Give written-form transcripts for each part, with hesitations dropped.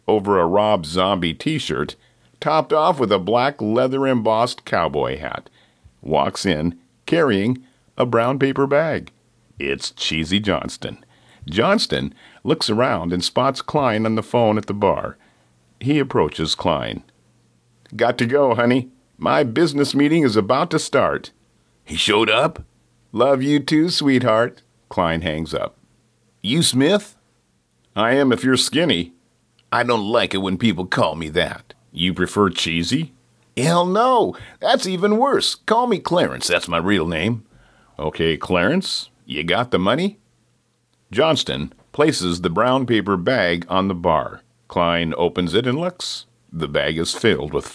over a Rob Zombie t-shirt, topped off with a black leather-embossed cowboy hat. Walks in, carrying a brown paper bag. It's Cheesy Johnston. Johnston looks around and spots Klein on the phone at the bar. He approaches Klein. "Got to go, honey. My business meeting is about to start." "He showed up?" "Love you too, sweetheart." Klein hangs up. "You Smith?" "I am if you're skinny." "I don't like it when people call me that." "You prefer Cheesy?" "Hell no. That's even worse. Call me Clarence. That's my real name." "Okay, Clarence. You got the money?" Johnston places the brown paper bag on the bar. Klein opens it and looks. The bag is filled with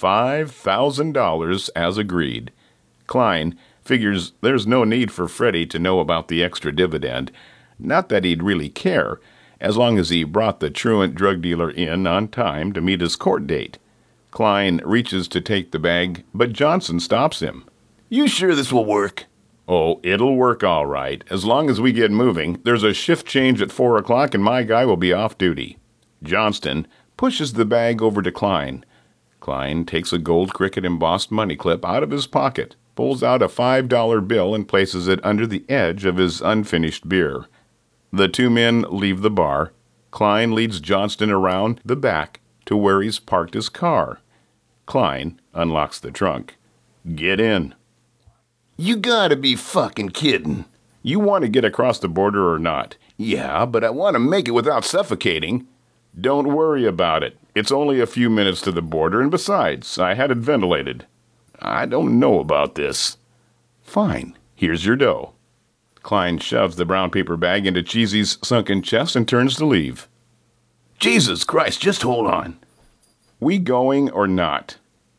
$5,000 as agreed. Klein figures there's no need for Freddie to know about the extra dividend. Not that he'd really care, as long as he brought the truant drug dealer in on time to meet his court date. Klein reaches to take the bag, but Johnson stops him. "You sure this will work?" "Oh, it'll work all right. As long as we get moving, there's a shift change at 4 o'clock and my guy will be off duty." Johnston pushes the bag over to Klein. Klein takes a gold cricket embossed money clip out of his pocket, pulls out a $5 bill and places it under the edge of his unfinished beer. The two men leave the bar. Klein leads Johnston around the back to where he's parked his car. Klein unlocks the trunk. "Get in." "You gotta be fucking kidding." "You want to get across the border or not?" "Yeah, but I want to make it without suffocating." "Don't worry about it. It's only a few minutes to the border, and besides, I had it ventilated." "I don't know about this." "Fine. Here's your dough." Klein shoves the brown paper bag into Cheesy's sunken chest and turns to leave. "Jesus Christ, just hold on." "We going or not?"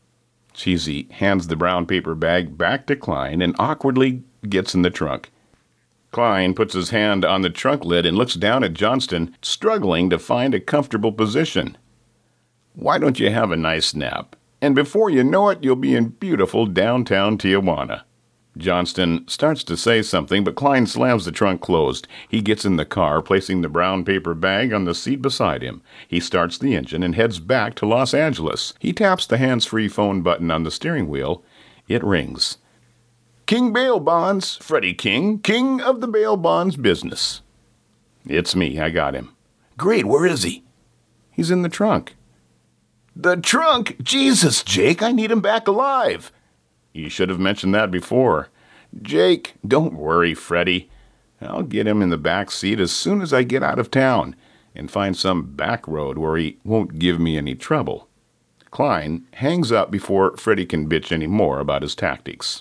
Cheesy hands the brown paper bag back to Klein and awkwardly gets in the trunk. Klein puts his hand on the trunk lid and looks down at Johnston, struggling to find a comfortable position. "Why don't you have a nice nap? And before you know it, you'll be in beautiful downtown Tijuana." Johnston starts to say something, but Klein slams the trunk closed. He gets in the car, placing the brown paper bag on the seat beside him. He starts the engine and heads back to Los Angeles. He taps the hands-free phone button on the steering wheel. It rings. "King Bail Bonds, Freddie King, king of the bail bonds business." "It's me. I got him." "Great, where is he?" "He's in the trunk." "The trunk? Jesus, Jake, I need him back alive." "You should have mentioned that before." "Jake, don't worry, Freddie. I'll get him in the back seat as soon as I get out of town and find some back road where he won't give me any trouble." Klein hangs up before Freddie can bitch any more about his tactics.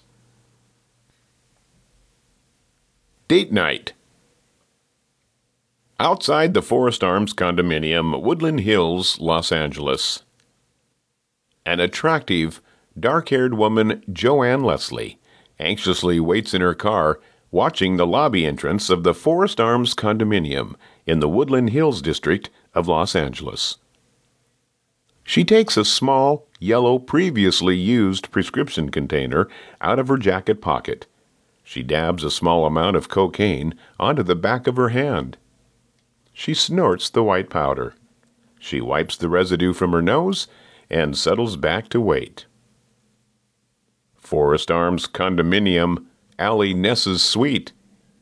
Date night. Outside the Forest Arms condominium, Woodland Hills, Los Angeles. An attractive, dark-haired woman, Joanne Leslie, anxiously waits in her car, watching the lobby entrance of the Forest Arms condominium in the Woodland Hills district of Los Angeles. She takes a small, yellow, previously used prescription container out of her jacket pocket. She dabs a small amount of cocaine onto the back of her hand. She snorts the white powder. She wipes the residue from her nose and settles back to wait. Forest Arms condominium, Allie Ness's suite.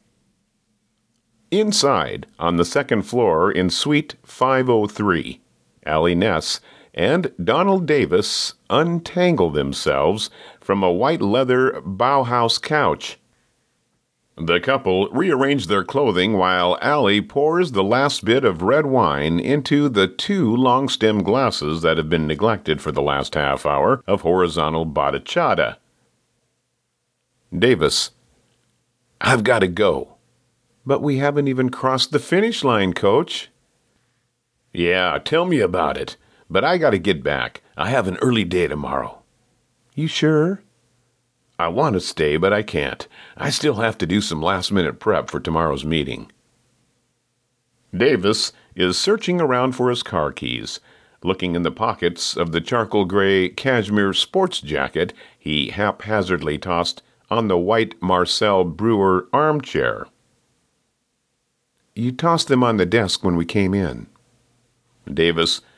Inside, on the second floor in Suite 503, Allie Ness and Donald Davis untangle themselves from a white leather Bauhaus couch. The couple rearrange their clothing while Allie pours the last bit of red wine into the two long-stem glasses that have been neglected for the last half hour of horizontal bottichata. Davis: "I've got to go." "But we haven't even crossed the finish line, Coach." "Yeah, tell me about it. But I got to get back. I have an early day tomorrow." "You sure?" "I want to stay, but I can't. I still have to do some last-minute prep for tomorrow's meeting." Davis is searching around for his car keys, looking in the pockets of the charcoal gray cashmere sports jacket he haphazardly tossed on the white Marcel Brewer armchair. "You tossed them on the desk when we came in." Davis